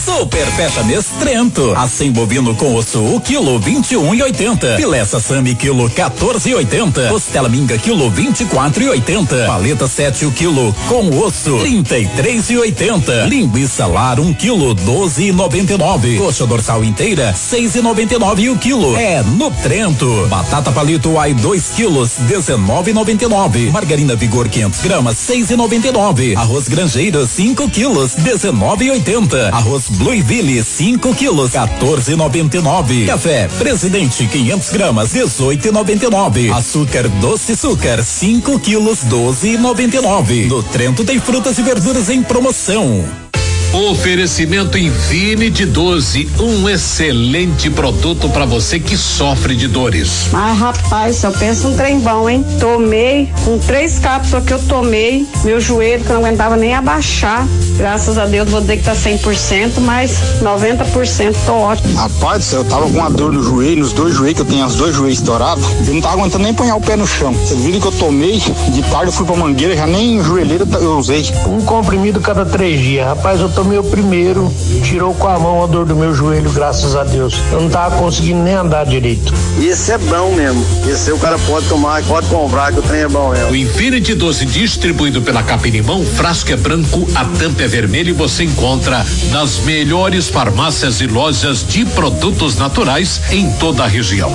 Super Fecha Mês Trento. Assim bovino com osso o quilo vinte e um e oitenta. Filé sassami quilo quatorze e oitenta. Costela minga quilo vinte e quatro e oitenta. Paleta sete o quilo com osso trinta e três e oitenta. Linguiça lar um quilo doze e noventa e nove. Coxa dorsal inteira seis e noventa e nove o quilo. É no Trento. Batata palito ai dois quilos dezenove e noventa e nove. Margarina Vigor quinhentos gramas seis e noventa e nove. Arroz Grangeiro cinco quilos dezenove e oitenta. Arroz Blueville cinco quilos quatorze e noventa e nove. Café Presidente quinhentos gramas dezoito e noventa e nove. Açúcar Doce Açúcar cinco quilos doze e noventa e nove. No Trento tem frutas e verduras em promoção. Oferecimento Infinity doze, um excelente produto para você que sofre de dores. Mas rapaz, eu penso um trem bom, hein? Tomei, com três cápsulas que eu tomei, meu joelho que eu não aguentava nem abaixar. Graças a Deus vou dizer que tá cem por cento, mas noventa por cento tô ótimo. Rapaz, eu tava com uma dor no joelho, nos dois joelhos, que eu tenho os dois joelhos estourados. Eu não tava aguentando nem pôr o pé no chão. Você viu que eu tomei, de tarde eu fui pra mangueira, já nem joelheira eu usei. Um comprimido cada três dias. Rapaz, eu tomei o primeiro, tirou com a mão a dor do meu joelho, graças a Deus. Eu não tava conseguindo nem andar direito. Esse é bom mesmo. Esse aí o cara pode tomar, pode comprar, que o trem é bom mesmo. O Infinity doze, distribuído pela Capirimão, frasco é branco, a tampa é vermelha e você encontra nas melhores farmácias e lojas de produtos naturais em toda a região.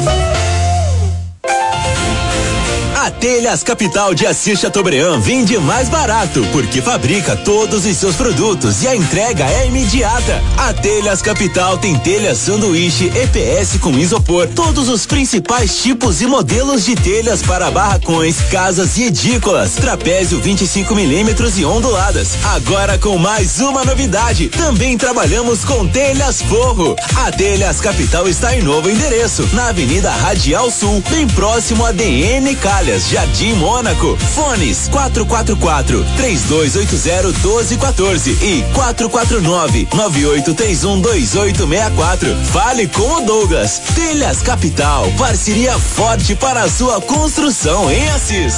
A Telhas Capital de Assis Chateaubriand vende mais barato, porque fabrica todos os seus produtos e a entrega é imediata. A Telhas Capital tem telhas sanduíche E P S com isopor, todos os principais tipos e modelos de telhas para barracões, casas e edícolas, trapézio vinte e cinco milímetros e onduladas. Agora com mais uma novidade, também trabalhamos com telhas forro. A Telhas Capital está em novo endereço, na Avenida Radial Sul, bem próximo a D N Calhas, Jardim Mônaco. Fones quatro quatro quatro, três dois oito zero, um dois um quatro e quatro quatro nove, nove oito três um, dois oito seis quatro. Fale com o Douglas. Telhas Capital, parceria forte para a sua construção em Assis.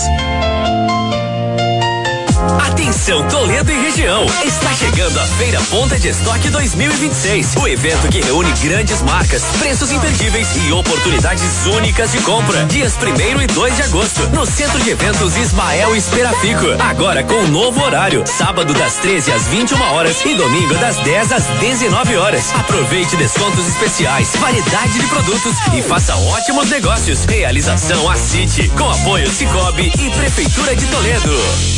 Atenção Toledo e região, está chegando a Feira Ponta de Estoque dois mil e vinte e seis, o evento que reúne grandes marcas, preços imperdíveis e oportunidades únicas de compra. Dias primeiro e dois de agosto, no Centro de Eventos Ismael Esperafico. Agora com um novo horário, sábado das treze às vinte e uma horas e domingo das dez às dezenove horas. Aproveite descontos especiais, variedade de produtos e faça ótimos negócios. Realização A City, com apoio Cicobi e Prefeitura de Toledo.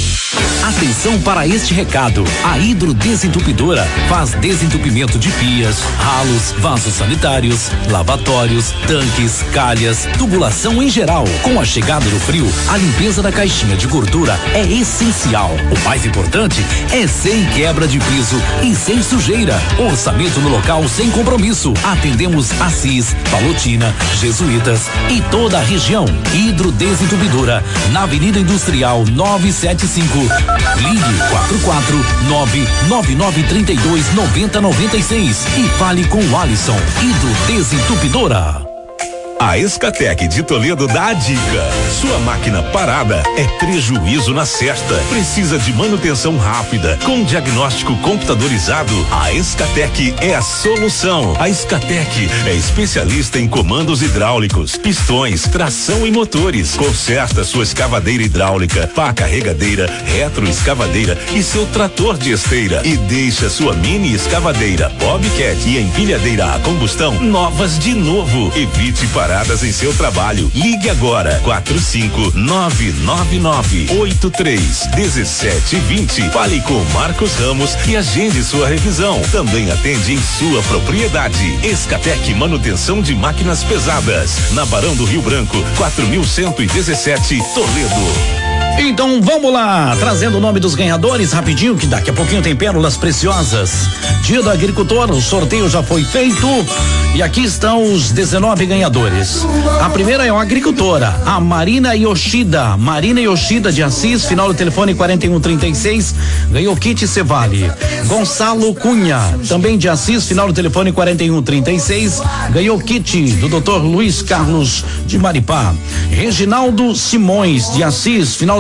Atenção para este recado. A hidrodesentupidora faz desentupimento de pias, ralos, vasos sanitários, lavatórios, tanques, calhas, tubulação em geral. Com a chegada do frio, a limpeza da caixinha de gordura é essencial. O mais importante é sem quebra de piso e sem sujeira. Orçamento no local sem compromisso. Atendemos Assis, Palotina, Jesuítas e toda a região. Hidrodesentupidora, na Avenida Industrial novecentos e setenta e cinco. Ligue quatro quatro nove nove nove três dois nove zero nove seis e fale com o Alisson, Hidrodesentupidora. A Escatec de Toledo dá a dica. Sua máquina parada é prejuízo na certa. Precisa de manutenção rápida, com diagnóstico computadorizado. A Escatec é a solução. A Escatec é especialista em comandos hidráulicos, pistões, tração e motores. Conserta sua escavadeira hidráulica, pá carregadeira, retroescavadeira e seu trator de esteira. E deixa sua mini escavadeira, Bobcat e empilhadeira a combustão novas de novo. Evite paradas em seu trabalho. Ligue agora quatro cinco nove nove nove oito três um sete dois zero. Fale com Marcos Ramos e agende sua revisão. Também atende em sua propriedade. Escatec Manutenção de Máquinas Pesadas, na Barão do Rio Branco, quatro mil cento e dezessete, Toledo. Então vamos lá, trazendo o nome dos ganhadores rapidinho, que daqui a pouquinho tem pérolas preciosas. Dia do Agricultor, o sorteio já foi feito e aqui estão os dezenove ganhadores. A primeira é uma agricultora, a Marina Yoshida, Marina Yoshida de Assis, final do telefone quarenta e um trinta e seis, ganhou kit Cevale. Gonçalo Cunha, também de Assis, final do telefone quarenta e um trinta e seis, ganhou kit do doutor Luiz Carlos de Maripá. Reginaldo Simões de Assis, final do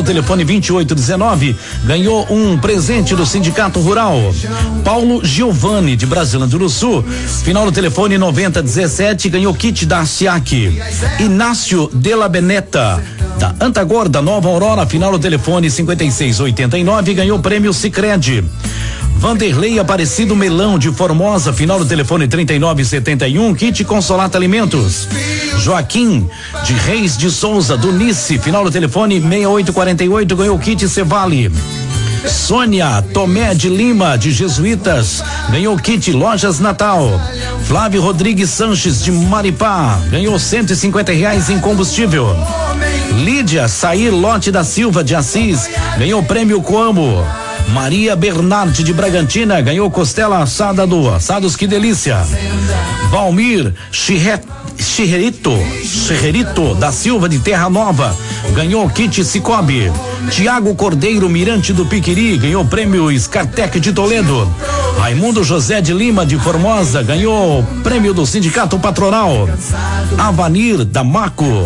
telefone vinte e oito dezenove, ganhou um presente do Sindicato Rural. Paulo Giovanni, de Brasilândia do Sul, final do telefone noventa dezessete, ganhou kit da SIAC. Inácio de la Beneta, da Antagorda, Nova Aurora, final do telefone cinquenta e seis oitenta e nove, ganhou prêmio Sicredi. Vanderlei Aparecido Melão, de Formosa, final do telefone trinta e nove setenta e um, kit Consolata Alimentos. Joaquim de Reis de Souza, do Nice, final do telefone sessenta e oito quarenta e oito, ganhou kit Cevale. Sônia Tomé de Lima, de Jesuítas, ganhou kit Lojas Natal. Flávio Rodrigues Sanches, de Maripá, ganhou cento e cinquenta reais em combustível. Lídia Sair Lote da Silva, de Assis, ganhou prêmio Coamo. Maria Bernardi, de Bragantina, ganhou costela assada do Assados Que Delícia. Valmir Xerrito, Xerrito da Silva, de Terra Nova, ganhou kit Cicobi. Tiago Cordeiro Mirante do Piquiri, ganhou prêmio Scartec de Toledo. Raimundo José de Lima, de Formosa, ganhou prêmio do Sindicato Patronal. Avanir da Maco,